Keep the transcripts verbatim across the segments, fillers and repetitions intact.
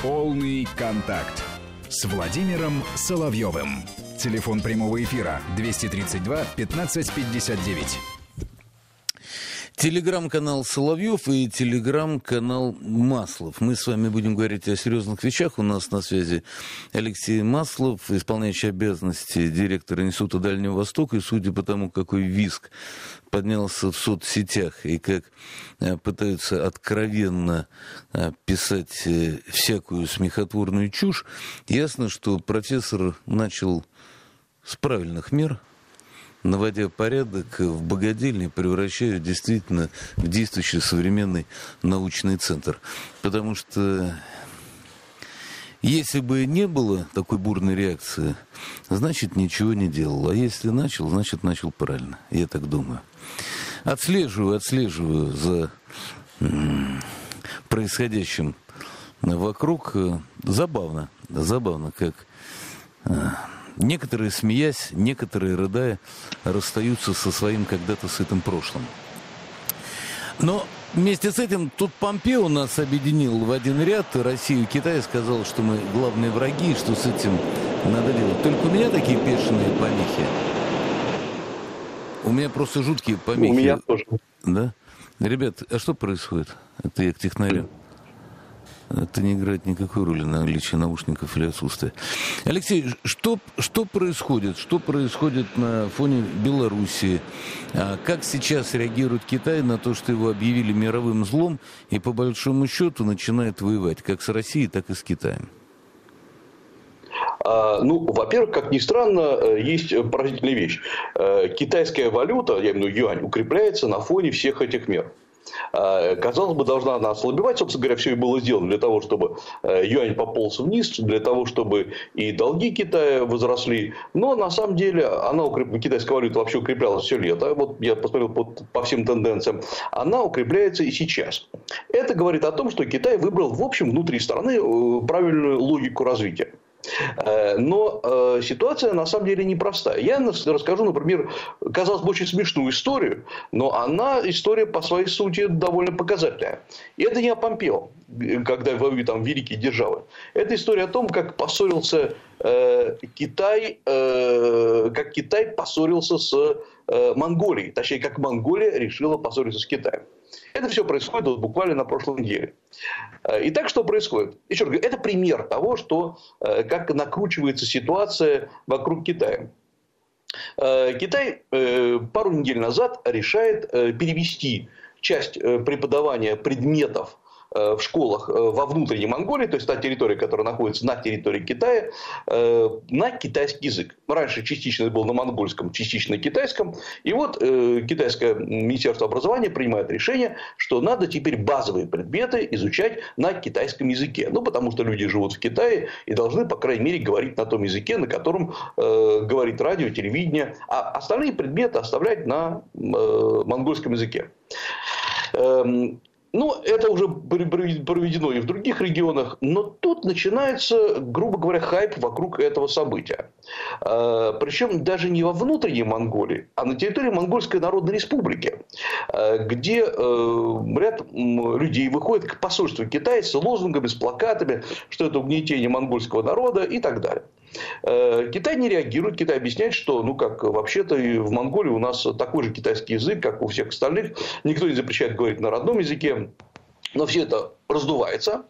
Полный контакт с Владимиром Соловьевым. Телефон прямого эфира двести тридцать два пятнадцать пятьдесят девять. Телеграм-канал Соловьев и телеграм-канал Маслов. Мы с вами будем говорить о серьезных вещах. У нас на связи Алексей Маслов, исполняющий обязанности директора Института Дальнего Востока. И судя по тому, какой визг поднялся в соцсетях и как пытаются откровенно писать всякую смехотворную чушь, ясно, что профессор начал с правильных мер, наводя порядок в богадельне, превращая действительно в действующий современный научный центр. Потому что если бы не было такой бурной реакции, значит, ничего не делал. А если начал, значит, начал правильно. Я так думаю. Отслеживаю, отслеживаю за происходящим вокруг. Забавно, забавно, как некоторые, смеясь, некоторые, рыдая, расстаются со своим когда-то сытым прошлым. Но вместе с этим тут Помпео нас объединил в один ряд. Россию и Китай, сказал, что мы главные враги, и что с этим надо делать. Только у меня такие бешеные помехи. У меня просто жуткие помехи. У меня тоже. Да? Ребят, а что происходит? Это я к технарю. Это не играет никакой роли на наличие наушников или отсутствие. Алексей, что, что происходит? Что происходит на фоне Белоруссии? А как сейчас реагирует Китай на то, что его объявили мировым злом и по большому счету начинает воевать как с Россией, так и с Китаем? Ну, во-первых, как ни странно, есть поразительная вещь. Китайская валюта, я имею в виду юань, укрепляется на фоне всех этих мер. Казалось бы, должна она ослабевать. Собственно говоря, все и было сделано для того, чтобы юань пополз вниз, для того, чтобы и долги Китая возросли. Но на самом деле она укреп... китайская валюта вообще укреплялась все лето. Вот я посмотрел по, по всем тенденциям. Она укрепляется и сейчас. Это говорит о том, что Китай выбрал в общем внутри страны правильную логику развития. Но э, ситуация на самом деле непростая. Я расскажу, например, казалось бы, очень смешную историю, но она история по своей сути довольно показательная. И это не о Помпео, когда воюют там великие державы. Это история о том, как поссорился э, Китай, э, как Китай поссорился с э, Монголией. Точнее, как Монголия решила поссориться с Китаем. Это все происходит вот буквально на прошлой неделе. Итак, что происходит? Еще раз говорю, это пример того, что, как накручивается ситуация вокруг Китая. Китай пару недель назад решает перевести часть преподавания предметов в школах во внутренней Монголии, то есть та территория, которая находится на территории Китая, на китайский язык. Раньше частично это было на монгольском, частично на китайском. И вот китайское министерство образования принимает решение, что надо теперь базовые предметы изучать на китайском языке. Ну, потому что люди живут в Китае и должны, по крайней мере, говорить на том языке, на котором э, говорит радио, телевидение. А остальные предметы оставлять на э, монгольском языке. Эм, Ну, это уже проведено и в других регионах, но тут начинается, грубо говоря, хайп вокруг этого события. Причем даже не во внутренней Монголии, а на территории Монгольской Народной Республики, где ряд людей выходит к посольству Китая с лозунгами, с плакатами, что это угнетение монгольского народа и так далее. Китай не реагирует, Китай объясняет, что, ну как, вообще-то и в Монголии у нас такой же китайский язык, как у всех остальных, никто не запрещает говорить на родном языке, но все это раздувается.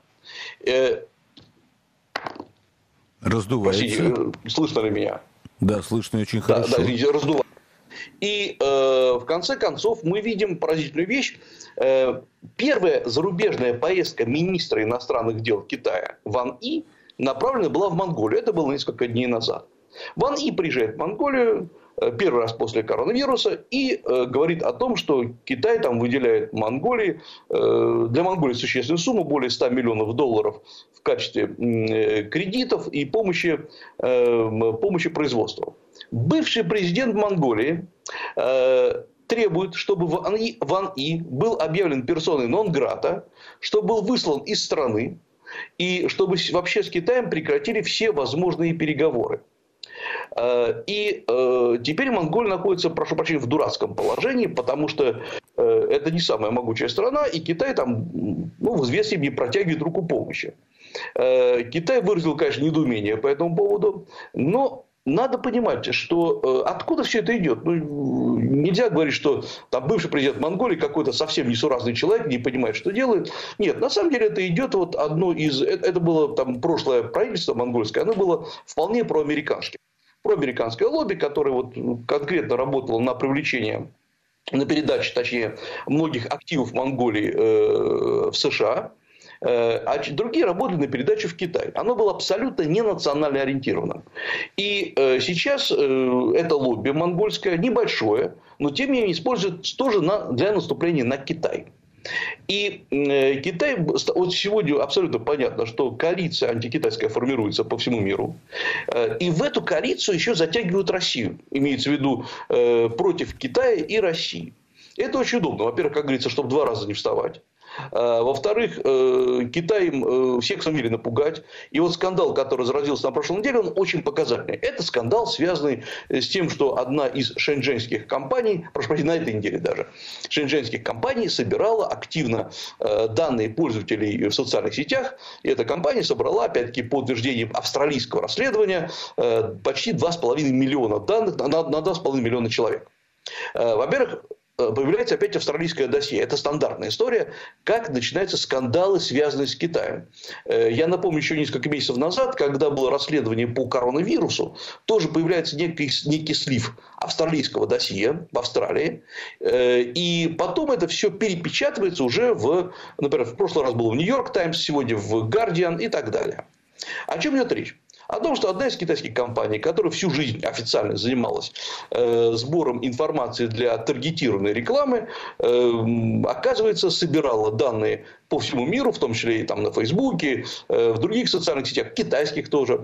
Раздувается. Простите, слышно ли меня? Да, слышно очень хорошо. Да, да, раздувается. И э, в конце концов мы видим поразительную вещь. Э, первая зарубежная поездка министра иностранных дел Китая Ван И направлена была в Монголию. Это было несколько дней назад. Ван И приезжает в Монголию первый раз после коронавируса и э, говорит о том, что Китай там выделяет Монголии, э, для Монголии существенную сумму, более ста миллионов долларов в качестве э, кредитов и помощи, э, помощи производству. Бывший президент Монголии э, требует, чтобы Ван И, Ван И был объявлен персоной нон-грата, чтобы был выслан из страны, и чтобы вообще с Китаем прекратили все возможные переговоры. И э, теперь Монголия находится, прошу прощения, в дурацком положении, потому что э, это не самая могучая страна, и Китай там, ну, в известном не протягивает руку помощи. Китай выразил, конечно, недоумение по этому поводу, но надо понимать, что откуда все это идет. Ну, нельзя говорить, что там бывший президент Монголии какой-то совсем несуразный человек, не понимает, что делает. Нет, на самом деле это идет вот одно из... Это было там прошлое правительство монгольское, оно было вполне проамериканским. Проамериканское лобби, которое вот конкретно работало на привлечение, на передачу, точнее, многих активов Монголии э, в США, э, а другие работали на передачу в Китай. Оно было абсолютно не национально ориентированным. И э, сейчас э, это лобби монгольское, небольшое, но тем не менее используется тоже на, для наступления на Китай. И э, Китай, вот сегодня абсолютно понятно, что коалиция антикитайская формируется по всему миру. Э, и в эту коалицию еще затягивают Россию. Имеется в виду э, против Китая и России. Это очень удобно. Во-первых, как говорится, чтобы два раза не вставать. Во-вторых, Китай им всех сумели напугать. И вот скандал, который разразился на прошлой неделе, он очень показательный. Это скандал, связанный с тем, что одна из шэньчжэньских компаний, прошу прощения, на этой неделе даже, шэньчжэньских компаний собирала активно данные пользователей в социальных сетях. И эта компания собрала, опять-таки, по утверждениям австралийского расследования, почти два с половиной миллиона данных на два с половиной миллиона человек. Во-первых, появляется опять австралийское досье. Это стандартная история, как начинаются скандалы, связанные с Китаем. Я напомню, еще несколько месяцев назад, когда было расследование по коронавирусу, тоже появляется некий, некий слив австралийского досье в Австралии. И потом это все перепечатывается уже в, например, в прошлый раз было в Нью-Йорк Таймс, сегодня в Гардиан и так далее. О чем идет речь? О том, что одна из китайских компаний, которая всю жизнь официально занималась э, сбором информации для таргетированной рекламы, э, оказывается, собирала данные по всему миру, в том числе и там на Фейсбуке, э, в других социальных сетях, китайских тоже.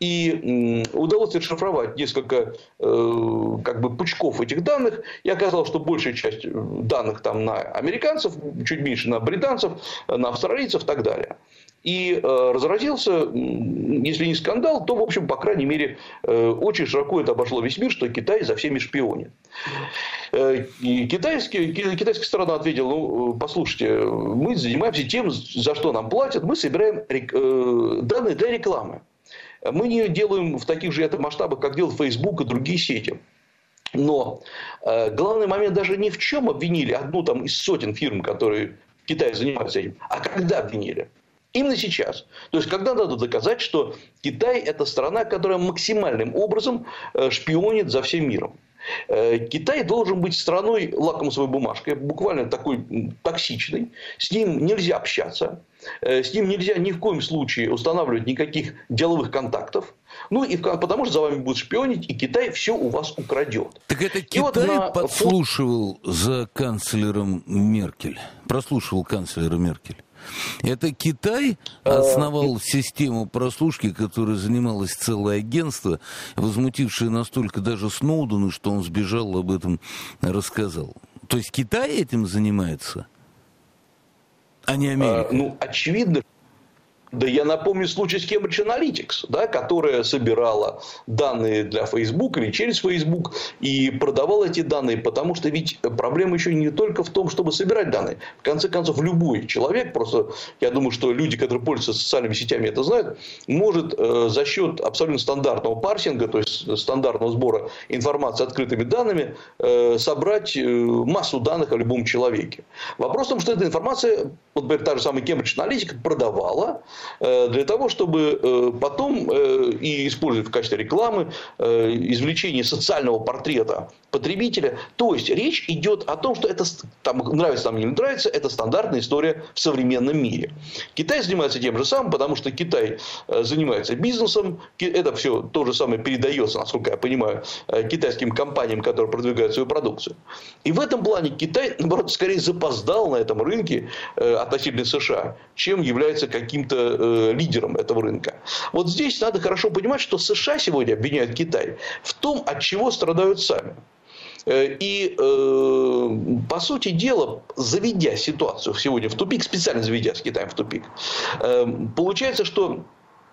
И э, удалось расшифровать несколько э, как бы пучков этих данных. И оказалось, что большая часть данных там на американцев, чуть меньше на британцев, на австралийцев и так далее. И э, разразился, если не скандал, то, в общем, по крайней мере, э, очень широко это обошло весь мир, что Китай за всеми шпионит. Э, и китайский, китайская сторона ответила: ну, послушайте, мы занимаемся тем, за что нам платят, мы собираем рек, э, данные для рекламы. Мы не делаем в таких же это масштабах, как делает Facebook и другие сети. Но э, главный момент даже не в чем обвинили одну там из сотен фирм, которые в Китае занимаются этим, а когда обвинили. Именно сейчас. То есть, когда надо доказать, что Китай – это страна, которая максимальным образом шпионит за всем миром. Китай должен быть страной лакмусовой бумажкой, буквально такой токсичной. С ним нельзя общаться. С ним нельзя ни в коем случае устанавливать никаких деловых контактов. Ну, и потому что за вами будут шпионить, и Китай все у вас украдет. Так это Китай вот на... подслушивал за канцлером Меркель? Прослушивал канцлера Меркель? Это Китай основал систему прослушки, которой занималось целое агентство, возмутившее настолько даже Сноудена, что он сбежал, об этом рассказал. То есть Китай этим занимается, а не Америка? А, ну, очевидно. Да я напомню случай с Cambridge Analytics, да, которая собирала данные для Facebook или через Facebook и продавала эти данные, потому что ведь проблема еще не только в том, чтобы собирать данные. В конце концов, любой человек, просто я думаю, что люди, которые пользуются социальными сетями, это знают, может э, за счет абсолютно стандартного парсинга, то есть стандартного сбора информации открытыми данными, э, собрать э, массу данных о любом человеке. Вопрос в том, что эта информация, вот, например, та же самая Cambridge Analytica продавала для того, чтобы потом и использовать в качестве рекламы извлечение социального портрета потребителя. То есть речь идет о том, что это, там, нравится нам или не нравится, это стандартная история в современном мире. Китай занимается тем же самым, потому что Китай занимается бизнесом. Это все то же самое передается, насколько я понимаю, китайским компаниям, которые продвигают свою продукцию. И в этом плане Китай, наоборот, скорее запоздал на этом рынке относительно США, чем является каким-то лидером этого рынка. Вот здесь надо хорошо понимать, что США сегодня обвиняют Китай в том, от чего страдают сами. И, по сути дела, заведя ситуацию сегодня в тупик, специально заведя с Китаем в тупик, получается, что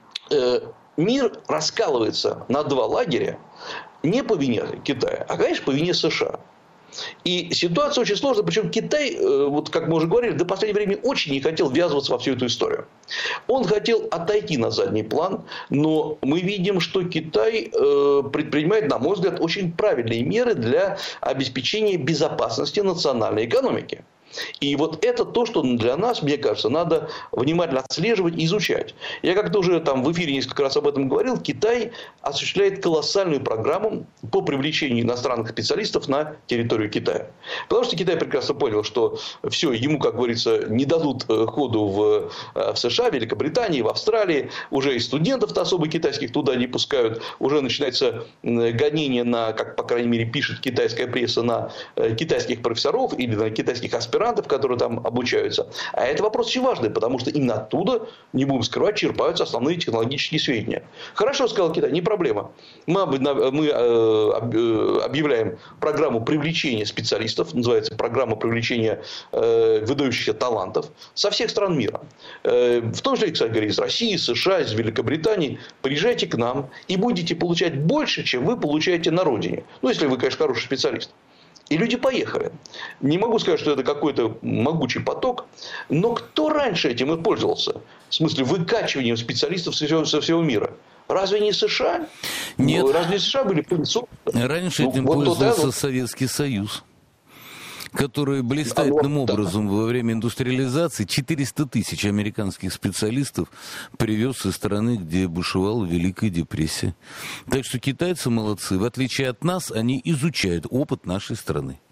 мир раскалывается на два лагеря не по вине Китая, а, конечно, по вине США. И ситуация очень сложная. Причем Китай, вот как мы уже говорили, до последнего времени очень не хотел ввязываться во всю эту историю. Он хотел отойти на задний план, но мы видим, что Китай предпринимает, на мой взгляд, очень правильные меры для обеспечения безопасности национальной экономики. И вот это то, что для нас, мне кажется, надо внимательно отслеживать и изучать. Я как-то уже там в эфире несколько раз об этом говорил. Китай осуществляет колоссальную программу по привлечению иностранных специалистов на территорию Китая. Потому что Китай прекрасно понял, что все, ему, как говорится, не дадут ходу в, в США, в Великобритании, в Австралии. Уже и студентов-то особо китайских туда не пускают. Уже начинается гонение на, как по крайней мере пишет китайская пресса, на китайских профессоров или на китайских аспирантов, которые там обучаются. А это вопрос очень важный, потому что именно оттуда, не будем скрывать, черпаются основные технологические сведения. Хорошо, сказал Китай, не проблема. Мы, мы объявляем программу привлечения специалистов, называется программа привлечения выдающихся талантов со всех стран мира. В том числе, кстати говоря, из России, из США, из Великобритании. Приезжайте к нам и будете получать больше, чем вы получаете на родине. Ну, если вы, конечно, хороший специалист. И люди поехали. Не могу сказать, что это какой-то могучий поток. Но кто раньше этим и пользовался? В смысле, выкачиванием специалистов со всего, со всего мира. Разве не США? Нет. Разве не США были пыльцом? Раньше ну, этим вот пользовался вот, Советский Союз, который блистательным а, образом да. во время индустриализации четыреста тысяч американских специалистов привез из страны, где бушевала Великая депрессия. Так что китайцы молодцы. В отличие от нас, они изучают опыт нашей страны.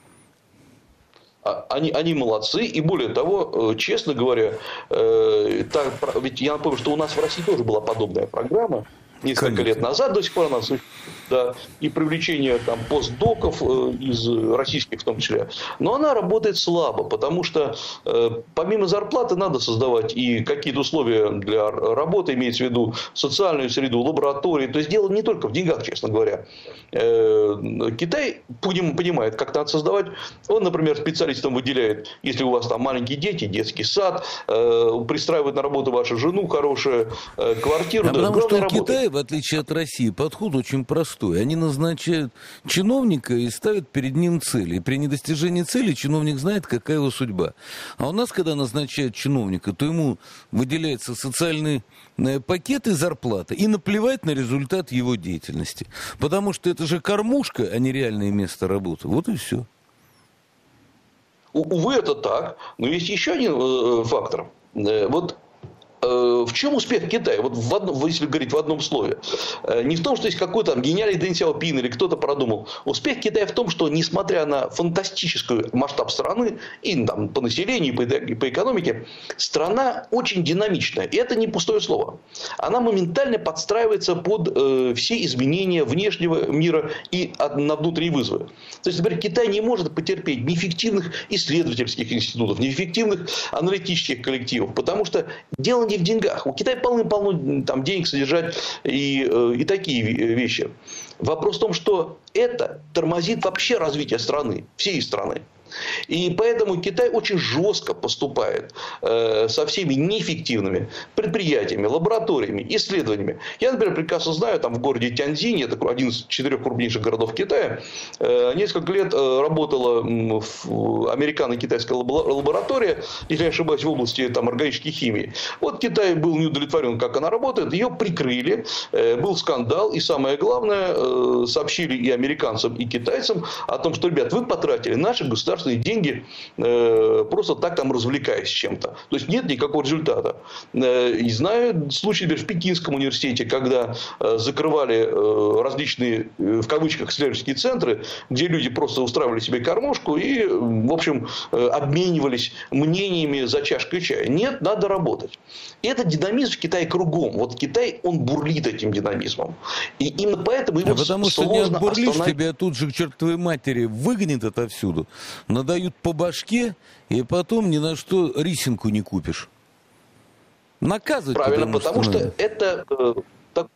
Они, они молодцы. И более того, честно говоря, э, так, ведь я напомню, что у нас в России тоже была подобная программа. Несколько Конечно. лет назад, до сих пор она существует, да, и привлечение там, постдоков э, из российских в том числе. Но она работает слабо, потому что э, помимо зарплаты надо создавать и какие-то условия для работы, имеется в виду социальную среду, лаборатории. То есть дело не только в деньгах, честно говоря. Э, Китай понимает, как надо создавать. Он, например, специалистам выделяет, если у вас там маленькие дети, детский сад, э, пристраивает на работу вашу жену, хорошую э, квартиру. А да, потому что в работать. Китае, в отличие от России, подход очень простой. Они назначают чиновника и ставят перед ним цели. И при недостижении цели чиновник знает, какая его судьба. А у нас, когда назначают чиновника, то ему выделяется социальный пакет и зарплата. И наплевать на результат его деятельности. Потому что это же кормушка, а не реальное место работы. Вот и все. Увы, это так. Но есть еще один э, фактор. Э, вот в чем успех Китая? Вот в одном, если говорить в одном слове. Не в том, что есть какой-то там гениальный Дэн Сяопин или кто-то продумал. Успех Китая в том, что несмотря на фантастический масштаб страны и там, по населению, и по, и по экономике, страна очень динамичная. И это не пустое слово. Она моментально подстраивается под э, все изменения внешнего мира и от, на внутренние вызовы. То есть, например, Китай не может потерпеть неэффективных исследовательских институтов, неэффективных аналитических коллективов. Потому что дело не в деньгах. У Китая полно-полно там, денег содержать и, и такие вещи. Вопрос в том, что это тормозит вообще развитие страны, всей страны. И поэтому Китай очень жестко поступает э, со всеми неэффективными предприятиями, лабораториями, исследованиями. Я, например, прекрасно знаю, там в городе Тяньцзинь, это один из четырех крупнейших городов Китая, э, несколько лет э, работала э, американо-китайская лаборатория, если я ошибаюсь, в области там, органической химии. Вот Китай был не удовлетворен, как она работает, ее прикрыли, э, был скандал, и самое главное, э, сообщили и американцам, и китайцам о том, что, ребят, вы потратили наши государственные деньги, э, просто так там развлекаясь чем-то. То есть нет никакого результата. Э, и знаю случай, например, в Пекинском университете, когда э, закрывали э, различные, э, в кавычках, исследовательские центры, где люди просто устраивали себе кормушку и, в общем, э, обменивались мнениями за чашкой чая. Нет, надо работать. И этот динамизм в Китае кругом. Вот Китай, он бурлит этим динамизмом. И именно поэтому ему а потому что не отбурлишь, остановить... тебя тут же к чертовой матери выгонит отовсюду. Надают по башке, и потом ни на что рисинку не купишь. Наказывать. Правильно, потому что, потому что это э, так,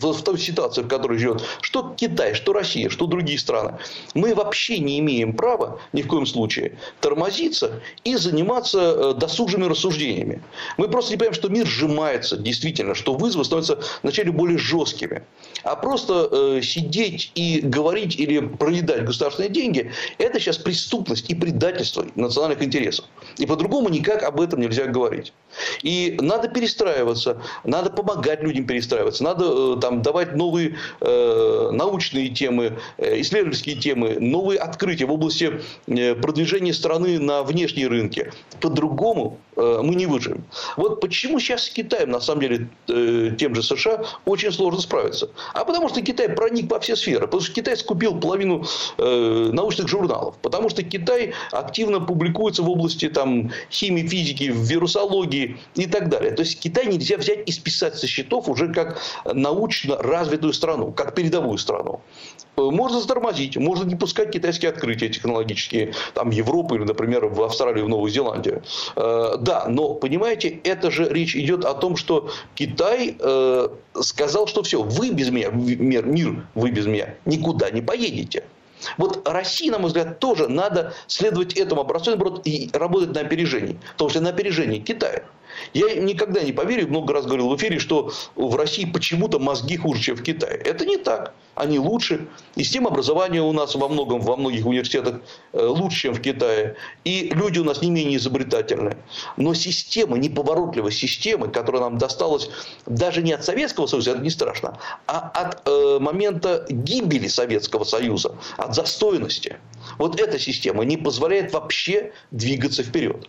в, в той ситуации, в которой живет что Китай, что Россия, что другие страны, мы вообще не имеем права ни в коем случае тормозиться и заниматься досужими рассуждениями. Мы просто не понимаем, что мир сжимается, действительно, что вызовы становятся вначале более жесткими. А просто э, сидеть и говорить или проедать государственные деньги – это сейчас преступность и предательство национальных интересов. И по-другому никак об этом нельзя говорить. И надо перестраиваться, надо помогать людям перестраиваться, надо э, там, давать новые э, научные темы, э, исследовательские темы, новые открытия в области э, продвижения страны на внешние рынки. По-другому э, мы не выживем. Вот почему сейчас с Китаем, на самом деле, э, тем же США, очень сложно справиться. А потому что Китай проник во все сферы. Потому что Китай скупил половину э, научных журналов. Потому что Китай активно публикуется в области там, химии, физики, вирусологии и так далее. То есть Китай нельзя взять и списать со счетов уже как научно развитую страну, как передовую страну. Можно затормозить, можно не пускать китайские открытия технологические, там, в Европу или, например, в Австралию, в Новую Зеландию. Э, да, но, понимаете, это же речь идет о том, что Китай э, сказал, что все, вы без меня, мир, мир, вы без меня никуда не поедете. Вот России, на мой взгляд, тоже надо следовать этому образцу и работать на опережении. Потому что на опережении Китая. Я никогда не поверю, много раз говорил в эфире, что в России почему-то мозги хуже, чем в Китае. Это не так. Они лучше. И система образования у нас во многом, во многих университетах лучше, чем в Китае. И люди у нас не менее изобретательные. Но система, неповоротливая система, которая нам досталась даже не от Советского Союза, это не страшно, а от э, момента гибели Советского Союза, от застойности. Вот эта система не позволяет вообще двигаться вперед.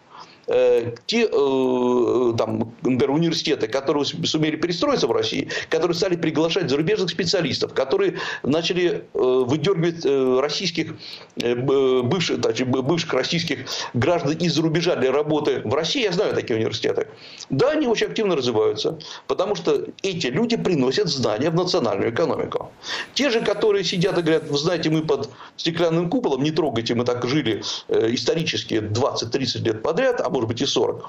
Те там, например, университеты, которые сумели перестроиться в России, которые стали приглашать зарубежных специалистов, которые начали выдергивать российских, бывших, бывших российских граждан из-за рубежа для работы в России, я знаю такие университеты. Да, они очень активно развиваются, потому что эти люди приносят знания в национальную экономику. Те же, которые сидят и говорят, вы знаете, мы под стеклянным куполом, не трогайте, мы так жили исторически двадцать-тридцать лет подряд, а может быть и сорок,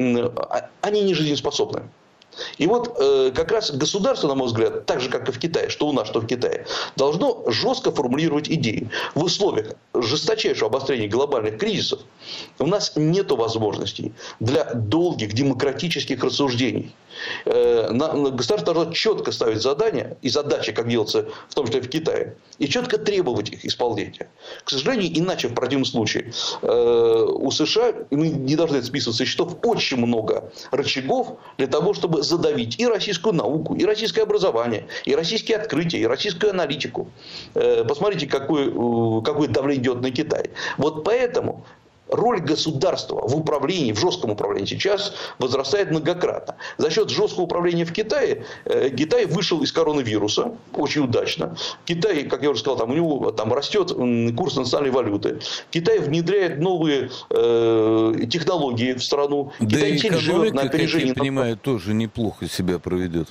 они не жизнеспособны. И вот э, как раз государство, на мой взгляд, так же, как и в Китае, что у нас, что в Китае, должно жестко формулировать идеи. В условиях жесточайшего обострения глобальных кризисов у нас нет возможностей для долгих демократических рассуждений. Э, на, на государство должно четко ставить задания и задачи, как делается в том числе в Китае, и четко требовать их исполнения. К сожалению, иначе в противном случае э, у США, и мы не должны это списывать со счетов, очень много рычагов для того, чтобы задавить и российскую науку, и российское образование, и российские открытия, и российскую аналитику. Посмотрите, какое, какое давление идет на Китай. Вот поэтому роль государства в управлении, в жестком управлении сейчас возрастает многократно. За счет жесткого управления в Китае, Китай вышел из коронавируса очень удачно. Китай, как я уже сказал, там, у него там, растет курс национальной валюты. Китай внедряет новые э, технологии в страну. Да Китай и экономика, живет на опережении. Как я понимаю, тоже неплохо себя проведет.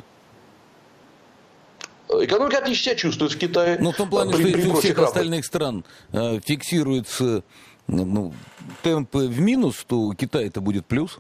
Экономика отлично себя чувствует в Китае. Ну, в том плане, при, что если у всех равных. остальных стран э, фиксируется ну, темпы в минус, то у Китая это будет плюс.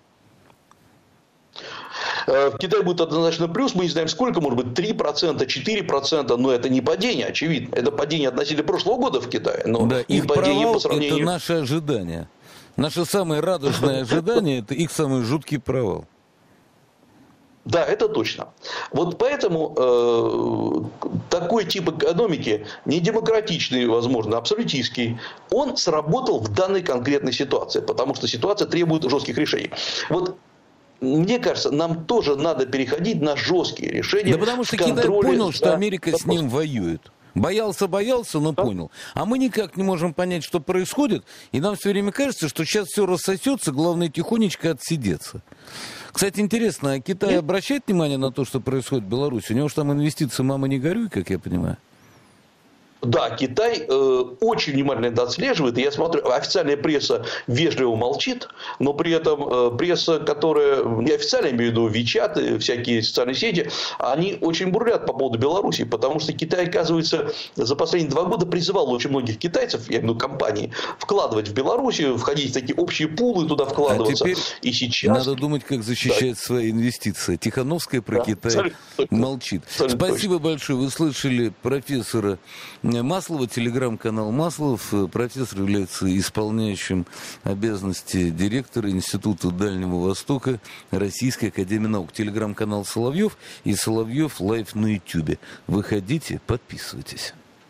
В Китае будет однозначно плюс, мы не знаем сколько, может быть три процента, четыре процента, но это не падение, очевидно. Это падение относительно прошлого года в Китае, но да, их их падение провал по сравнению... это наши ожидания. Наше самое радостное ожидание – это их самый жуткий провал. Да, это точно. Вот поэтому э, такой тип экономики, не демократичный, возможно, абсолютистский, он сработал в данной конкретной ситуации, потому что ситуация требует жестких решений. Вот мне кажется, нам тоже надо переходить на жесткие решения. Да потому что Китай понял, что Америка с ним воюет. Боялся, боялся, но понял. А мы никак не можем понять, что происходит. И нам все время кажется, что сейчас все рассосется, главное тихонечко отсидеться. Кстати, интересно, а Китай обращает внимание на то, что происходит в Беларуси? У него же там инвестиции «мама, не горюй», как я понимаю. Да, Китай э, очень внимательно это отслеживает. Я смотрю, официальная пресса вежливо молчит, но при этом э, пресса, которая неофициально, имею в виду Вичат и всякие социальные сети, они очень бурлят по поводу Беларуси, потому что Китай, оказывается, за последние два года призывал очень многих китайцев, я имею в виду компаний, вкладывать в Беларусь, входить в такие общие пулы, туда вкладываться. А теперь и сейчас... надо думать, как защищать да. свои инвестиции. Тихановская про да, Китай абсолютно, молчит. Абсолютно Спасибо точно. большое. Вы слышали профессора Маслова, телеграм-канал Маслов. Профессор является исполняющим обязанности директора Института Дальнего Востока Российской академии наук. Телеграм-канал Соловьев и Соловьев лайв на Ютьюбе. Выходите, подписывайтесь.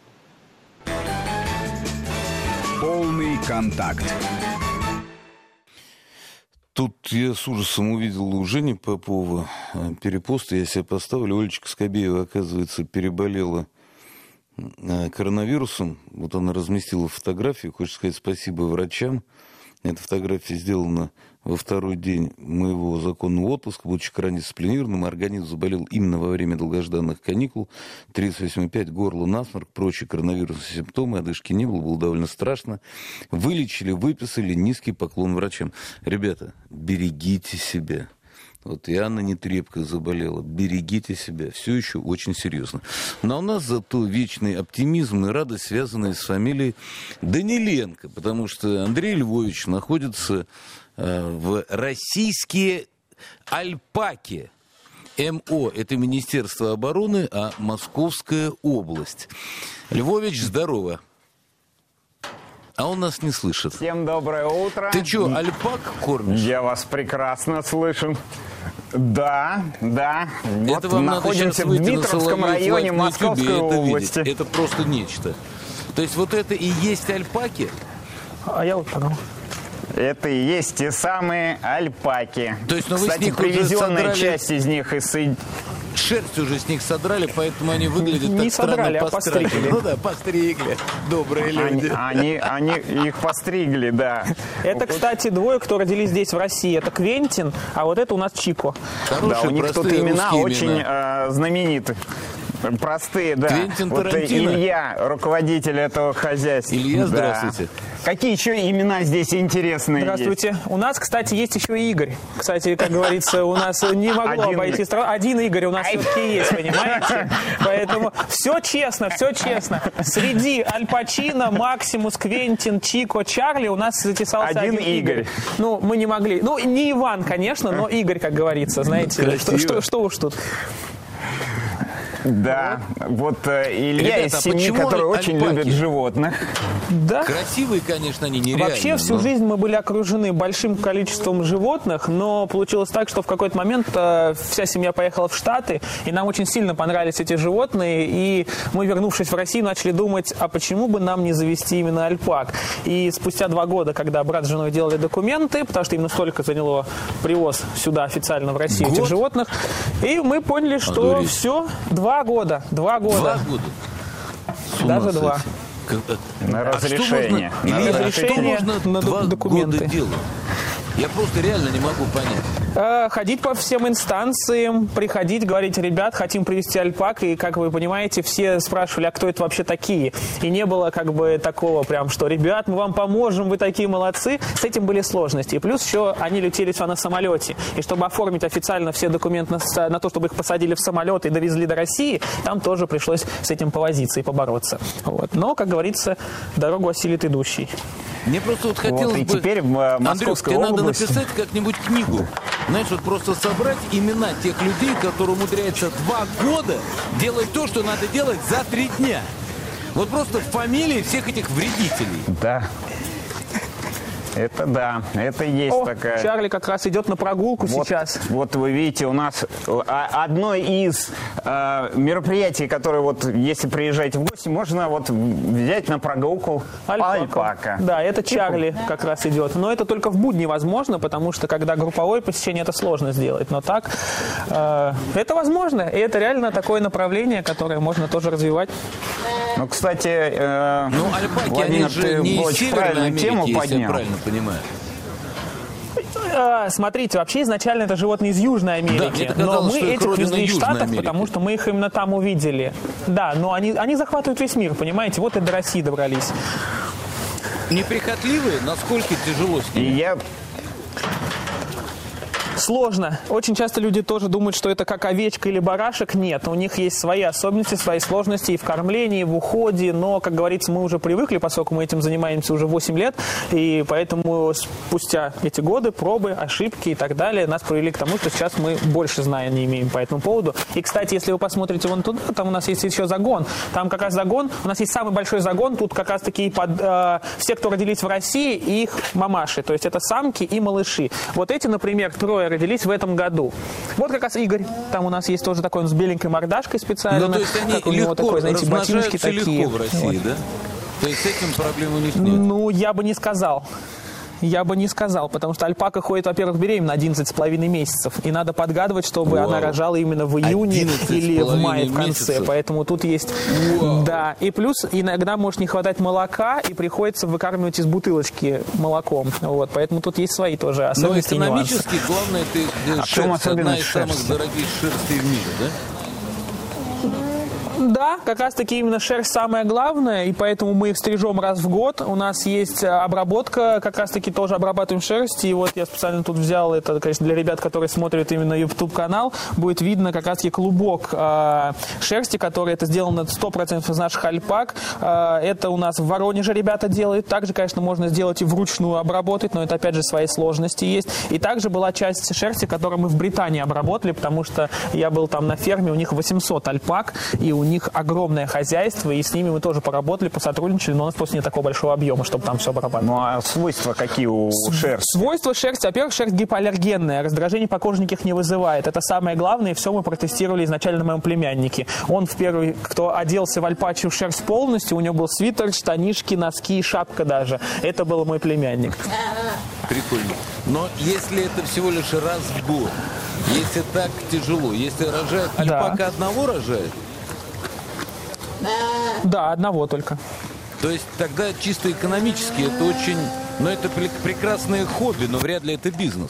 Полный контакт. Тут я с ужасом увидел у Жени Попова перепосты. Я себе поставлю. Олечка Скобеева, оказывается, переболела коронавирусом. Вот она разместила фотографию. Хочет сказать спасибо врачам. Эта фотография сделана во второй день моего законного отпуска. Будучи крайне дисциплинированным, организм заболел именно во время долгожданных каникул. тридцать восемь и пять, горло, насморк, прочие коронавирусные симптомы. Одышки не было, было довольно страшно. Вылечили, выписали, низкий поклон врачам. Ребята, берегите себя. Вот и Анна Нетребко заболела. Берегите себя. Все еще очень серьезно. Но у нас зато вечный оптимизм и радость, связанные с фамилией Даниленко. Потому что Андрей Львович находится э, в российские Альпаки. МО – это Министерство обороны, а Московская область. Львович, здорово. А он нас не слышит. Всем доброе утро. Ты что, альпак кормишь? Я вас прекрасно слышу. Да, да. Это вот вам находимся надо в Дмитровском районе Московской это области. Видеть. Это просто нечто. То есть вот это и есть альпаки? А я вот понял. Это и есть те самые альпаки. То есть, ну, вы кстати, с них привезенная содрали... часть из них из... Шерсть уже с них содрали, поэтому они выглядят не так содрали, странно а постригли. Ну да, постригли. Добрые люди. Они, они, они их постригли, да. Это, кстати, двое, кто родились здесь, в России. Это Квентин, а вот это у нас Чико. Хорошие, да, у них тут имена очень э, знаменитые. Простые, да. Квентин вот Тарантино. Илья, руководитель этого хозяйства. Илья, здравствуйте. Да. Какие еще имена здесь интересные Здравствуйте. есть? У нас, кстати, есть еще и Игорь. Кстати, как говорится, у нас не могло Один обойти страну. Один Игорь у нас все-таки есть, понимаете? Поэтому все честно, все честно. Среди Аль Пачино, Максимус, Квентин, Чико, Чарли у нас затесался один, один Игорь. Игорь. Ну, мы не могли. Ну, не Иван, конечно, но Игорь, как говорится, знаете. Что, что, что уж тут. Да, вот э, Илья Ребята, из семьи, который очень любит животных. Да. Красивые, конечно, они нереальные. Вообще всю но... жизнь мы были окружены большим количеством животных, но получилось так, что в какой-то момент э, вся семья поехала в Штаты, и нам очень сильно понравились эти животные, и мы, вернувшись в Россию, начали думать, а почему бы нам не завести именно альпак. И спустя два года, когда брат с женой делали документы, потому что именно столько заняло привоз сюда официально в Россию Год? этих животных, и мы поняли, что Одурить. все, два года, два года. Два года? Даже два. Как... На а разрешение. Что можно, на Илья, разрешение, что можно на два документы. года делать? Я просто реально не могу понять. Ходить по всем инстанциям, приходить, говорить, ребят, хотим привезти альпак, и, как вы понимаете, все спрашивали, а кто это вообще такие? И не было как бы такого прям, что, ребят, мы вам поможем, вы такие молодцы. С этим были сложности. И плюс еще они летели сюда на самолете. И чтобы оформить официально все документы на, на то, чтобы их посадили в самолет и довезли до России, там тоже пришлось с этим повозиться и побороться. Вот. Но, как говорится, дорогу осилит идущий. Мне просто вот хотелось вот, и бы... теперь в Андрюх, тебе области... надо написать как-нибудь книгу. Знаешь, вот просто собрать имена тех людей, которые умудряются два года делать то, что надо делать за три дня. Вот просто фамилии всех этих вредителей. Да. Это да, это есть О, такая... Чарли как раз идет на прогулку вот, сейчас. Вот вы видите, у нас одно из э, мероприятий, которые вот, если приезжаете в гости, можно вот взять на прогулку Альпака. альпака. Да, это Чарли как раз идет. Но это только в будни возможно, потому что когда групповое посещение, это сложно сделать. Но так, э, это возможно. И это реально такое направление, которое можно тоже развивать. Ну, кстати, э, ну, альпаки, Владимир, они же ты не из очень Северной правильную Америки, тему если поднял. я правильно понимаю. А, смотрите, вообще изначально это животные из Южной Америки, да, но мы этих везли из Штатов, Америки. потому что мы их именно там увидели. Да, но они, они захватывают весь мир, понимаете, вот и до России добрались. Неприхотливые, насколько тяжело с ними? Я... Сложно. Очень часто люди тоже думают, что это как овечка или барашек. Нет, у них есть свои особенности, свои сложности и в кормлении, и в уходе. Но, как говорится, мы уже привыкли, поскольку мы этим занимаемся уже восемь лет. И поэтому спустя эти годы, пробы, ошибки и так далее, нас привели к тому, что сейчас мы больше знаний имеем по этому поводу. И, кстати, если вы посмотрите вон туда, там у нас есть еще загон. Там как раз загон, у нас есть самый большой загон. Тут как раз таки под, э, все, кто родились в России, и их мамаши. То есть это самки и малыши. Вот эти, например, трое родились в этом году. Вот как раз Игорь, там у нас есть тоже такой, он с беленькой мордашкой специально. Ну, то есть они как у него легко такой, знаете, ботиночки такие. легко в России, вот. Да? То есть с этим проблем у них нет? Ну, я бы не сказал. Я бы не сказал, потому что альпака ходит, во-первых, беременна одиннадцать с половиной месяцев, и надо подгадывать, чтобы Вау. она рожала именно в июне или в мае в конце, месяцев. Поэтому тут есть... Вау. Да, и плюс иногда может не хватать молока, и приходится выкармливать из бутылочки молоком, вот, поэтому тут есть свои тоже особенности и нюансы. Но экономически главное, это а шерсть, одна из самых шерсти? дорогих шерстей в мире, да? Да, как раз таки именно шерсть самое главное, и поэтому мы их стрижем раз в год. У нас есть обработка, как раз таки тоже обрабатываем шерсть, и вот я специально тут взял, это, конечно, для ребят, которые смотрят именно YouTube-канал, будет видно как раз таки клубок э, шерсти, который это сделано сто процентов из наших альпак. Э, это у нас в Воронеже ребята делают. Также, конечно, можно сделать и вручную обработать, но это, опять же, свои сложности есть. И также была часть шерсти, которую мы в Британии обработали, потому что я был там на ферме, у них восемьсот альпак, и у них огромное хозяйство, и с ними мы тоже поработали, посотрудничали, но у нас просто не такого большого объема, чтобы там все обрабатывать. Ну а свойства какие у шерсти? Свойства шерсти, во-первых, шерсть гипоаллергенная, раздражение покожников не вызывает. Это самое главное, и все мы протестировали изначально на моем племяннике. Он в первый, кто оделся в альпачью шерсть полностью, у него был свитер, штанишки, носки, шапка даже. Это был мой племянник. Прикольно. Но если это всего лишь раз в год, если так тяжело, если рожает, альпака да. одного рожает? Да, одного только. То есть тогда чисто экономически это очень... Ну, это прекрасное хобби, но вряд ли это бизнес.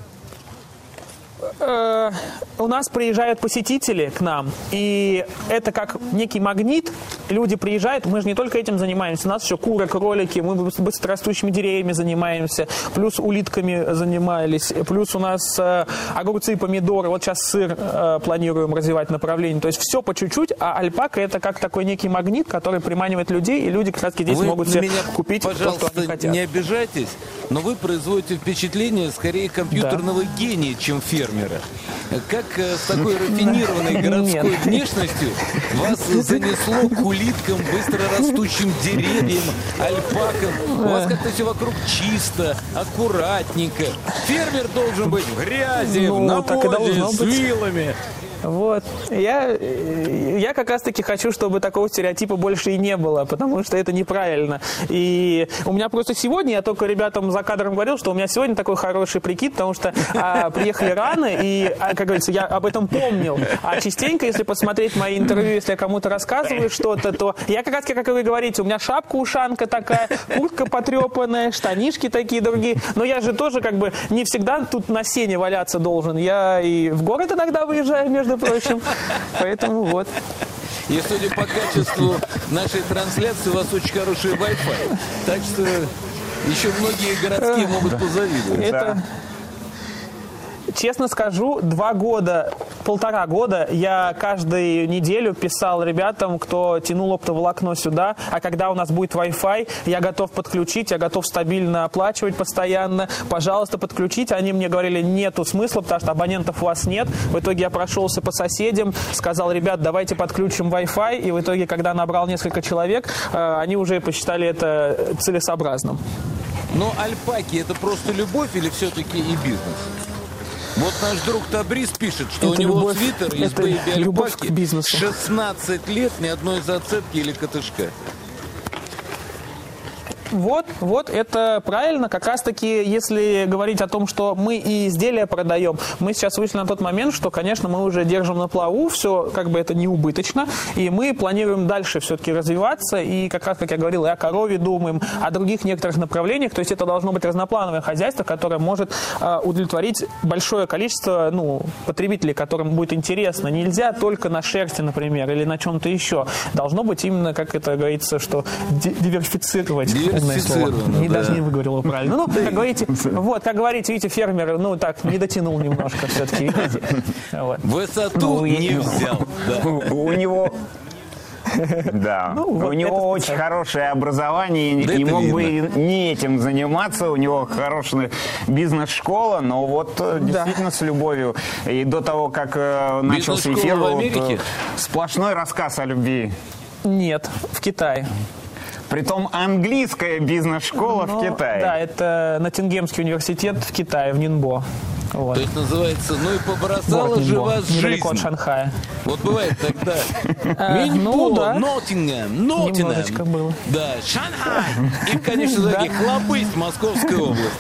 У нас приезжают посетители к нам, и это как некий магнит. Люди приезжают, мы же не только этим занимаемся, у нас еще куры, кролики, мы быстрорастущими деревьями занимаемся, плюс улитками занимались, плюс у нас э, огурцы и помидоры, вот сейчас сыр э, планируем развивать направление, то есть все по чуть-чуть, а альпака это как такой некий магнит, который приманивает людей, и люди как раз здесь вы могут себе меня, купить то, что они хотят. Не обижайтесь, но вы производите впечатление скорее компьютерного да. гения, чем фермера. Как э, с такой рафинированной городской Нет. внешностью вас занесло к улиткам, быстрорастущим деревьям, альпакам? У вас как-то все вокруг чисто, аккуратненько. Фермер должен быть в грязи, ну, в навозе, с вилами. Вот. Я, я как раз-таки хочу, чтобы такого стереотипа больше и не было, потому что это неправильно. И у меня просто сегодня, я только ребятам за кадром говорил, что у меня сегодня такой хороший прикид, потому что а, приехали рано, и, а, как говорится, я об этом помнил. А частенько, если посмотреть мои интервью, если я кому-то рассказываю что-то, то я как раз, как вы говорите, у меня шапка-ушанка такая, куртка потрепанная, штанишки такие другие. Но я же тоже как бы не всегда тут на сене валяться должен. Я и в город иногда выезжаю, между между прочим. Поэтому вот. И судя по качеству нашей трансляции, у вас очень хороший Wi-Fi. Так что еще многие городские могут позавидовать. Это... Честно скажу, два года, полтора года я каждую неделю писал ребятам, кто тянул оптоволокно сюда, а когда у нас будет Wi-Fi, я готов подключить, я готов стабильно оплачивать постоянно, пожалуйста, подключите. Они мне говорили, нету смысла, потому что абонентов у вас нет. В итоге я прошелся по соседям, сказал, ребят, давайте подключим Wi-Fi, и в итоге, когда набрал несколько человек, они уже посчитали это целесообразным. Но альпаки – это просто любовь или все-таки и бизнес? Вот наш друг Табрис пишет, что это у него любовь, свитер из бэйби-альпаки, шестнадцать лет, ни одной зацепки или котышка. Вот, вот, это правильно. Как раз-таки, если говорить о том, что мы и изделия продаем, мы сейчас вышли на тот момент, что, конечно, мы уже держим на плаву, все как бы это не убыточно, и мы планируем дальше все-таки развиваться, и как раз, как я говорил, и о корове думаем, о других некоторых направлениях, то есть это должно быть разноплановое хозяйство, которое может э, удовлетворить большое количество ну, потребителей, которым будет интересно. Нельзя только на шерсти, например, или на чем-то еще. Должно быть именно, как это говорится, что диверсифицировать. Диверсифицировано, не, да. Даже не выговорил его правильно. Ну, как говорите, вот, как говорите, видите, фермер, ну, так, не дотянул немножко все-таки, видите. Вот. Высоту не взял. У него... Да, ну, у вот него очень хорошее образование, да и мог видно. бы не этим заниматься, у него хорошая бизнес-школа, но вот да. действительно с любовью. И до того, как э, начался эфир, в Америке? Вот, сплошной рассказ о любви. Нет, в Китае. Притом английская бизнес-школа Но, в Китае. Да, это Ноттингемский университет в Китае, в Нинбо. Вот. То есть называется, ну и побросала Город же Нинбо, вас недалеко от жизнь. Шанхая. Вот бывает тогда. Э, ну, да. Ноттингем, Немножечко Ноттингем. было. Да, Шанхай. И, конечно, такие хлопысь, Московская область.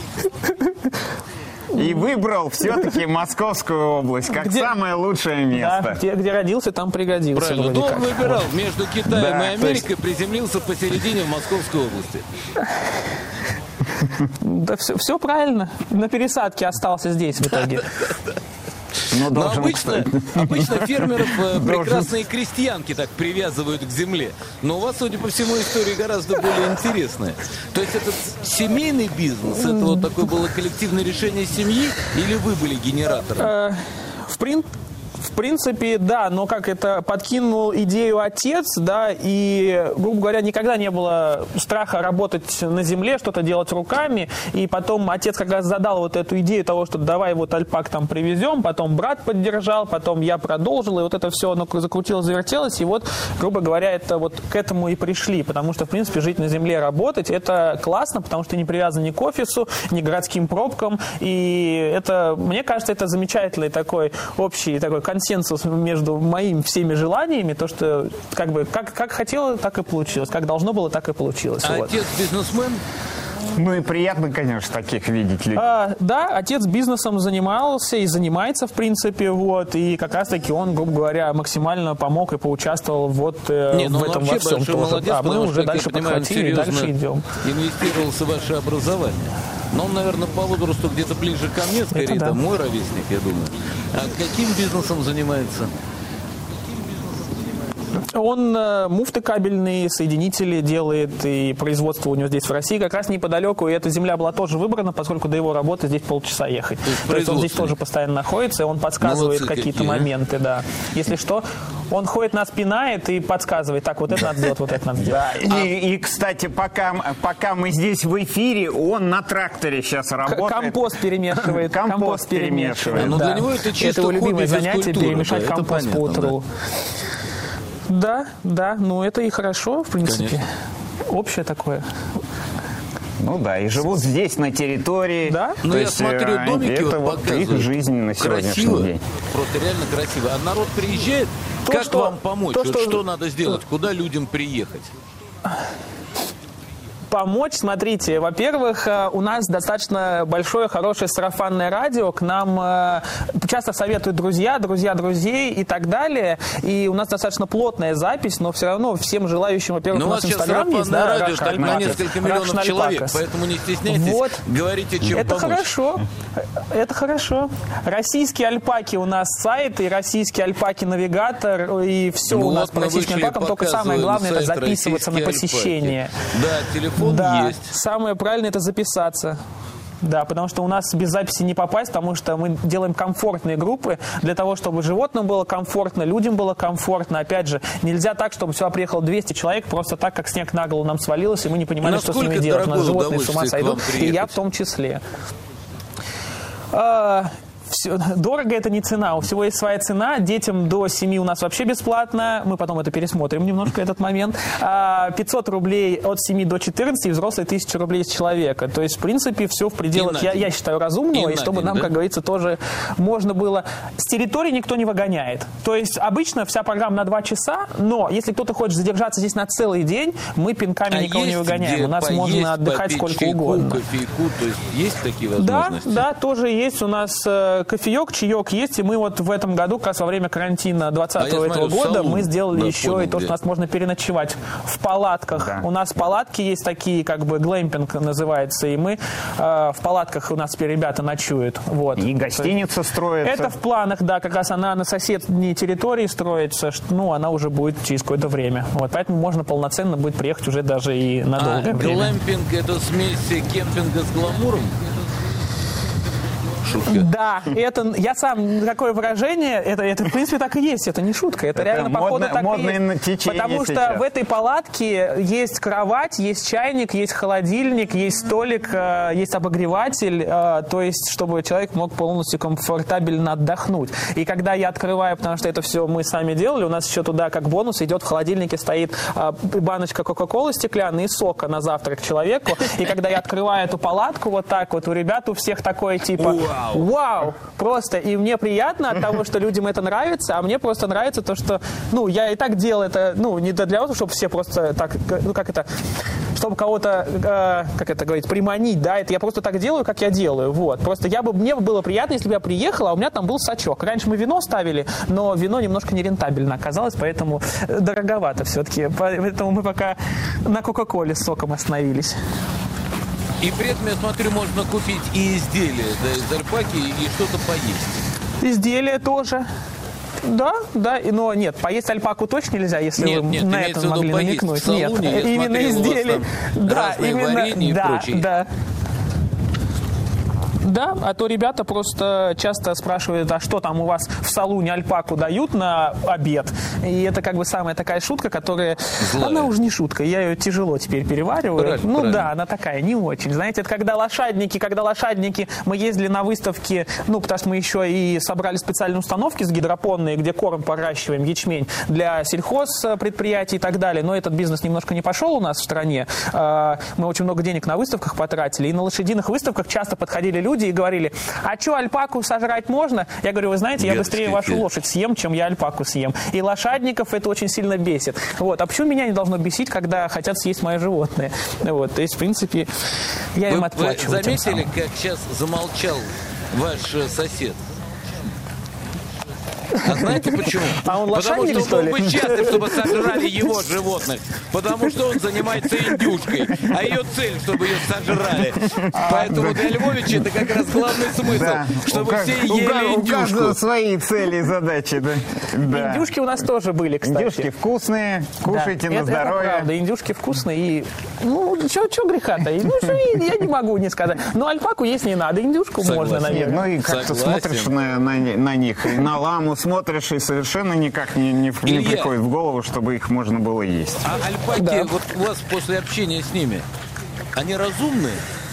И выбрал все-таки Московскую область как Где- самое лучшее Да, место. где, где родился, там пригодился. Правильно. вроде Но он как. выбирал между Китаем Да, и то Америкой, приземлился посередине в Московской области. Да все, все правильно. На пересадке остался здесь в итоге. Но Но должен, обычно, кстати, обычно фермеров э, Должен. прекрасные крестьянки так привязывают к земле. Но у вас, судя по всему, история гораздо более интересная. То есть это семейный бизнес, это вот такое было коллективное решение семьи, или вы были генератором? Э, В принципе, В принципе, да, но как это подкинул идею отец, да, и, грубо говоря, никогда не было страха работать на земле, что-то делать руками, и потом отец как раз задал вот эту идею того, что давай вот альпак там привезем, потом брат поддержал, потом я продолжил, и вот это все оно закрутилось, завертелось, и вот, грубо говоря, это вот к этому и пришли, потому что, в принципе, жить на земле, работать, это классно, потому что ты не привязан ни к офису, ни к городским пробкам, и это, мне кажется, это замечательный такой общий такой консенсус между моими всеми желаниями, то, что как бы как, как хотела, так и получилось, как должно было, так и получилось. А вот. отец бизнесмен? Ну и приятно, конечно, таких видеть людей. А, да, отец бизнесом занимался и занимается, в принципе, вот, и как раз-таки он, грубо говоря, максимально помог и поучаствовал вот э, Не, ну в он этом во вообще всем большой тоже. молодец, А мы потому уже что, как дальше я понимаю, он подхватили и дальше серьезно идем. инвестировался в ваше образование. Но он, наверное, по возрасту где-то ближе ко мне, скорее, Это да. там мой ровесник, я думаю. А каким бизнесом занимается? Он э, муфты кабельные, соединители делает, и производство у него здесь в России как раз неподалеку, и эта земля была тоже выбрана, поскольку до его работы здесь полчаса ехать. То есть, То есть он здесь производственный. тоже постоянно находится, и он подсказывает Молодцы какие-то какие, а? моменты, да. Если что, он ходит, нас пинает и подсказывает, так, вот это надо сделать, вот это надо сделать. Да, и, и, кстати, пока, пока мы здесь в эфире, он на тракторе сейчас К- работает. Компост перемешивает. Компост перемешивает. Но да. для него это чисто его любимое хобби, занятие, физкультура, перемешать да, это компост по понятно, утру. Да, да, ну это и хорошо, в принципе. Конечно. Общее такое. Ну да, и живут здесь, на территории. Да? Ну, То я есть, смотрю, э, домики это вот вот их показывают. жизнь на сегодняшний Красиво, день. просто реально красиво. А народ приезжает, То, как что- вам помочь? то, Вот что- что надо сделать? Куда людям приехать? Помочь, смотрите, во-первых, э, у нас достаточно большое, хорошее сарафанное радио, к нам э, часто советуют друзья, друзья друзей и так далее, и у нас достаточно плотная запись, но все равно всем желающим, во-первых, Но у у нас вас сейчас Инстаграм есть, сарафанное да, радио Russian только на Alpacas. несколько миллионов Russian человек, Alpacas. поэтому не стесняйтесь, Вот. говорите, чем Это помочь. хорошо. Это хорошо. Российские альпаки у нас сайт, и российский альпаки-навигатор, и все Ну у нас вот по мы российским вышли, альпакам, только самое показываем главное это сайт записываться на «Российские посещение. альпаки». Да, телефон Да, есть. самое правильное это записаться. Да, потому что у нас без записи не попасть, потому что мы делаем комфортные группы для того, чтобы животным было комфортно, людям было комфортно. Опять же, нельзя так, чтобы сюда приехало двести человек, просто так, как снег на голову нам свалилось, и мы не понимали, что с Насколько ними делать. У нас дорогое животные с ума удовольствие к вам сойдут, и я приехать? в том числе. А, все, дорого это не цена, у всего есть своя цена. Детям до семи у нас вообще бесплатно, мы потом это пересмотрим немножко, этот момент. пятьсот рублей от семи до четырнадцати, взрослые тысяча рублей с человека. То есть, в принципе, все в пределах, я, я считаю, разумного, и, и чтобы день, нам, да? как говорится, тоже можно было... С территории никто не выгоняет. То есть, обычно вся программа на два часа, но если кто-то хочет задержаться здесь на целый день, мы пинками а никого не выгоняем. У нас можно отдыхать сколько чайку, угодно. Кофейку, то есть, есть такие возможности? Да, да, тоже есть. У нас э, кофеек, чаек есть, и мы вот в этом году, как раз во время карантина двадцатого а этого года, мы сделали еще понял, и то, что у нас можно переночевать в палатках. Да. У нас палатки есть такие, как бы глэмпинг называется, и мы э, в палатках у нас теперь ребята ночуют. Вот. И гостиница строится. Это в планах, да, как раз она на соседней территории строится, ну, она уже будет через какое-то время. Вот, поэтому можно полноценно будет приехать уже даже и на долгое а время. Глэмпинг — это смесь кемпинга с гламуром? Шутка. Да, это я сам такое выражение, это, это в принципе так и есть, это не шутка, это, это реально походу так и есть. Потому что сейчас. В этой палатке есть кровать, есть чайник, есть холодильник, есть столик, есть обогреватель, то есть чтобы человек мог полностью комфортабельно отдохнуть. И когда я открываю, потому что это все мы сами делали, у нас еще туда как бонус идет, в холодильнике стоит баночка кока-колы стеклянная и сока на завтрак человеку. И когда я открываю эту палатку вот так вот, у ребят у всех такое типа... Вау! Просто. И мне приятно от того, что людям это нравится, а мне просто нравится то, что, ну, я и так делаю это, ну, не для того, чтобы все просто так, ну, как это, чтобы кого-то, э, как это говорить, приманить, да, это я просто так делаю, как я делаю, вот. Просто я бы, мне бы было приятно, если бы я приехала, а у меня там был сачок. Раньше мы вино ставили, но вино немножко нерентабельно оказалось, поэтому дороговато все-таки. Поэтому мы пока на кока-коле с соком остановились. И при этом, я смотрю, можно купить и изделия, да, из альпаки, и что-то поесть. Изделия тоже. Да, да, но нет, поесть альпаку точно нельзя, если нет, вы нет, на это могли намекнуть. Салуне, нет, именно изделия. Да, именно, и да, прочее. да. Да, а то ребята просто часто спрашивают, а что там у вас в салуне альпаку дают на обед? И это как бы самая такая шутка, которая... Злая. Она уже не шутка, я ее тяжело теперь перевариваю. Правильно, ну правильно. Да, она такая, не очень. Знаете, это когда лошадники, когда лошадники, мы ездили на выставки, ну, потому что мы еще и собрали специальные установки с гидропонные, где корм поращиваем, ячмень, для сельхозпредприятий и так далее. Но этот бизнес немножко не пошел у нас в стране. Мы очень много денег на выставках потратили, и на лошадиных выставках часто подходили люди и говорили, а что, альпаку сожрать можно? Я говорю, вы знаете, я быстрее вашу лошадь съем, чем я альпаку съем. И лошадников это очень сильно бесит. Вот. А почему меня не должно бесить, когда хотят съесть мое животное? Вот. То есть, в принципе, я вы, им отплачиваю. Вы заметили, как сейчас замолчал ваш сосед? А знаете почему? А он Потому лошадник, что он был бы счастлив, чтобы сожрали его животных. Потому что он занимается индюшкой. А ее цель, чтобы ее сожрали. Поэтому для Львовича это как раз главный смысл. Да. Чтобы у все ели у индюшку. У каждого свои цели и задачи. Да? Да. Индюшки у нас тоже были, кстати. Индюшки вкусные, кушайте да. на это, здоровье. Это правда, индюшки вкусные. И, ну, что греха-то? Ну, что, я не могу не сказать. Но альпаку есть не надо, индюшку Согласен. Можно, наверное. Ну и как-то смотришь на, на, на них, и на ламу смотришь, и совершенно никак не, не, не приходит в голову, чтобы их можно было есть. А альпаки, да. вот у вас после общения с ними, они разумные?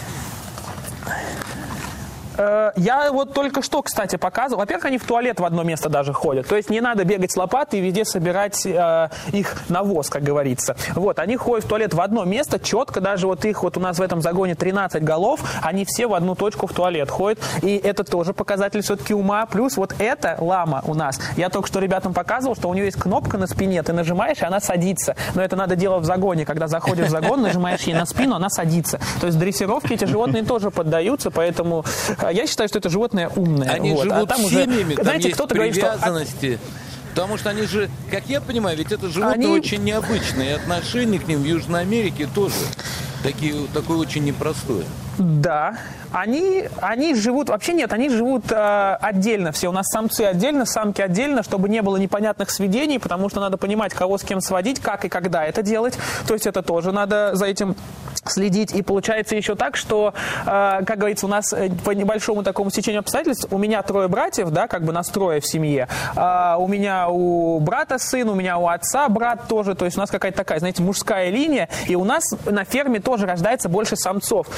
Я вот только что, кстати, показывал. Во-первых, они в туалет в одно место даже ходят. То есть не надо бегать с лопатой и везде собирать э, их навоз, как говорится. Вот, они ходят в туалет в одно место, четко, даже вот их, вот у нас в этом загоне тринадцать голов, они все в одну точку в туалет ходят. И это тоже показатель все-таки ума. Плюс вот эта лама у нас, я только что ребятам показывал, что у нее есть кнопка на спине, ты нажимаешь, и она садится. Но это надо делать в загоне. Когда заходишь в загон, нажимаешь ей на спину, она садится. То есть дрессировке эти животные тоже поддаются, поэтому... Я считаю, что это животное умное. Они вот. живут а там семьями, уже, там знаете, есть кто-то привязанности. Говорит, что... Потому что они же, как я понимаю, ведь это животные они... очень необычные. И отношение к ним в Южной Америке тоже такие, такое очень непростое. Да. Они, они живут, вообще нет, они живут э, отдельно все. У нас самцы отдельно, самки отдельно, чтобы не было непонятных сведений, потому что надо понимать, кого с кем сводить, как и когда это делать. То есть это тоже надо за этим следить. И получается еще так, что, э, как говорится, у нас по небольшому такому стечению обстоятельств, у меня трое братьев, да, как бы нас трое в семье. Э, у меня у брата сын, у меня у отца брат тоже. То есть у нас какая-то такая, знаете, мужская линия. И у нас на ферме тоже рождается больше самцов. И поэтому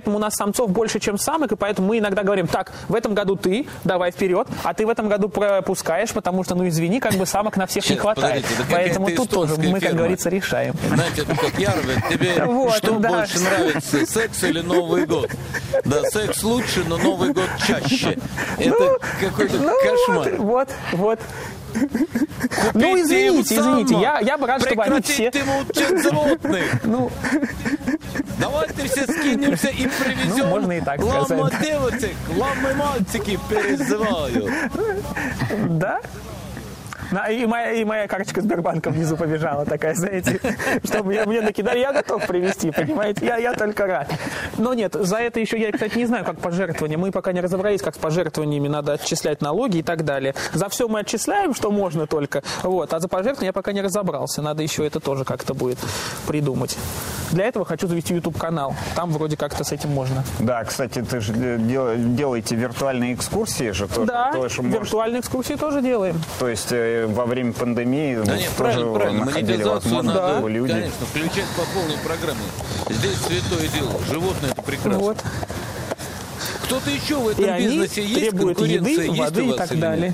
поэтому у нас самцов больше, чем самок, и поэтому мы иногда говорим, так, в этом году ты, давай вперед, а ты в этом году пропускаешь, потому что, ну извини, как бы самок на всех Сейчас, не хватает. Поэтому тут тоже мы, как ферма. говорится, решаем. Знаете, это как Ярвин, тебе Вот, что да. больше нравится, секс или Новый год? Да, секс лучше, но Новый год чаще. Это Ну, какой-то ну, кошмар. Вот, вот. Купите Ну, ему извините, извините, самок, я, я бы рад, чтобы они все... прекратите мучить животных. Ну, Давайте все скинемся и привезем. Ну, можно и так Лама сказать. девочек, ламы мальчики перезывают. да? На- И моя, и моя карточка Сбербанка внизу побежала такая, знаете, чтобы мне, мне накидали. Я готов привезти, понимаете? Я, я только рад. Но нет, за это еще я, кстати, не знаю, как пожертвования. Мы пока не разобрались, как с пожертвованиями надо отчислять налоги и так далее. За все мы отчисляем, что можно только. Вот. А за пожертвования я пока не разобрался. Надо еще это тоже как-то будет придумать. Для этого хочу завести YouTube-канал. Там вроде как-то с этим можно. Да, кстати, ты же дел- делаете виртуальные экскурсии же. Тоже, Да, тоже можешь- виртуальные экскурсии тоже делаем. То есть э, во время пандемии Да вы нет, тоже правильно, правильно. находили Монетизацию возможность, надо, чтобы люди... конечно, включать по полной программе. Здесь святое дело. Животные это прекрасно. Вот. Кто-то еще в И этом они бизнесе есть? требуют Конкуренция еды, есть воды у и вас так или нет? далее.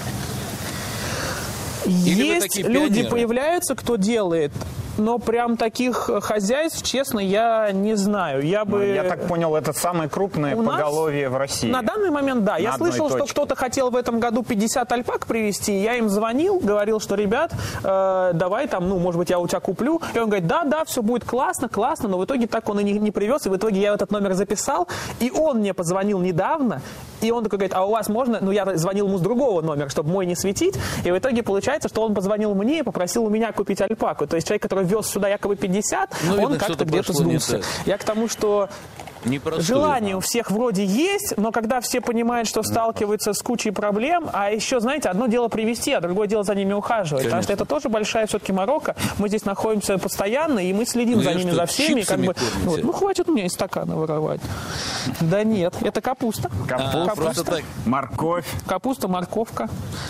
Или вы Есть такие люди, пионеры? появляются, кто делает, но прям таких хозяйств, честно, я не знаю. Я бы... Я так понял, это самое крупное У нас поголовье в России. На данный момент, да. На Я одной слышал, что точке. кто-то хотел в этом году пятьдесят альпак привезти. Я им звонил, говорил, что, ребят, э, давай там, ну, может быть, я у тебя куплю. И он говорит, да, да, все будет классно, классно. Но в итоге так он и не, не привез. И в итоге я этот номер записал. И он мне позвонил недавно. И он такой говорит, а у вас можно... Ну, я звонил ему с другого номера, чтобы мой не светить. И в итоге получается, что он позвонил мне и попросил у меня купить альпаку. То есть человек, который вез сюда якобы пятьдесят, Ну, видно, он как-то что-то где-то пошло не сдулся. так. Я к тому, что... Непростое. Желание у всех вроде есть, но когда все понимают, что сталкиваются с кучей проблем, а еще, знаете, одно дело привести, а другое дело за ними ухаживать. Потому что это тоже большая все-таки морока. Мы здесь находимся постоянно, и мы следим Ну, за я ними, что, за всеми. Как чипсами бы, кормите? вот, ну, хватит у меня из стакана воровать. Да нет, это капуста. Капуста, А, просто так. морковь. Капуста, морковка.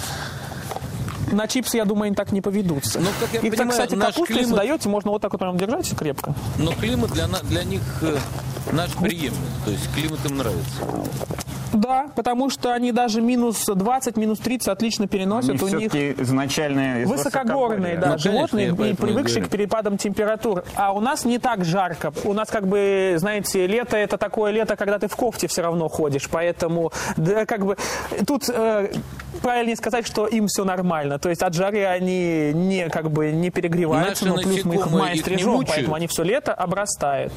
На чипсы, я думаю, они так не поведутся. Ну, как я Их, так, понимаю, кстати, наш капусту, если климат- даете, можно вот так вот прям держать крепко. Но климат для, на- для них э, наш приемлем. То есть климат им нравится. Да, потому что они даже минус двадцать, минус тридцать отлично переносят. Они у них все-таки изначально из высокогорные, да, Ну, конечно, животные, я и поэтому и привыкшие говорю. к перепадам температур. А у нас не так жарко. У нас как бы, знаете, лето это такое лето, когда ты в кофте все равно ходишь. Поэтому, да, как бы, тут э, правильнее сказать, что им все нормально. То есть от жары они не, как бы, не перегреваются, Наши но плюс мы их в насекомые мае их не стрижем, мучают? поэтому они все лето обрастают.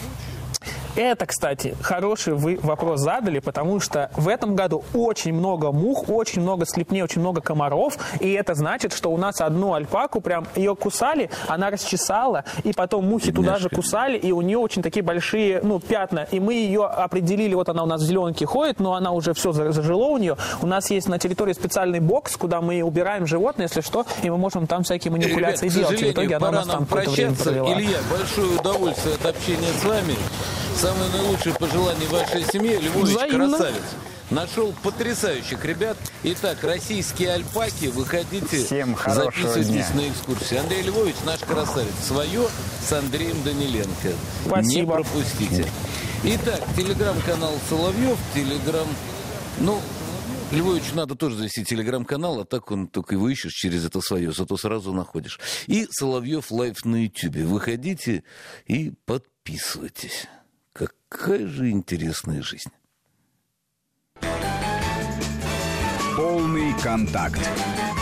Это, кстати, хороший вы вопрос задали, потому что в этом году очень много мух, очень много слепней, очень много комаров, и это значит, что у нас одну альпаку, прям ее кусали, она расчесала, и потом мухи туда же кусали, и у нее очень такие большие, ну, пятна, и мы ее определили, вот она у нас в зеленке ходит, но она уже все зажило у нее, у нас есть на территории специальный бокс, куда мы убираем животное, если что, и мы можем там всякие манипуляции Ребят, делать, и в итоге она у пора нас там нам какое-то время прощаться. провела. Илья, большое удовольствие от общения с вами. Самые наилучшие пожелания вашей семье. Львович Взаимно. красавец. Нашел потрясающих ребят. Итак, российские альпаки, выходите, Всем хорошего записывайтесь дня. на экскурсии. Андрей Львович, наш красавец. Свое с Андреем Даниленко. Спасибо. Не пропустите. Итак, телеграм-канал Соловьев, телеграм... Ну, Львовичу надо тоже завести телеграм-канал, а так он только его ищешь через это свое, зато сразу находишь. И Соловьев лайв на ютубе. Выходите и подписывайтесь. Какая же интересная жизнь. Полный контакт.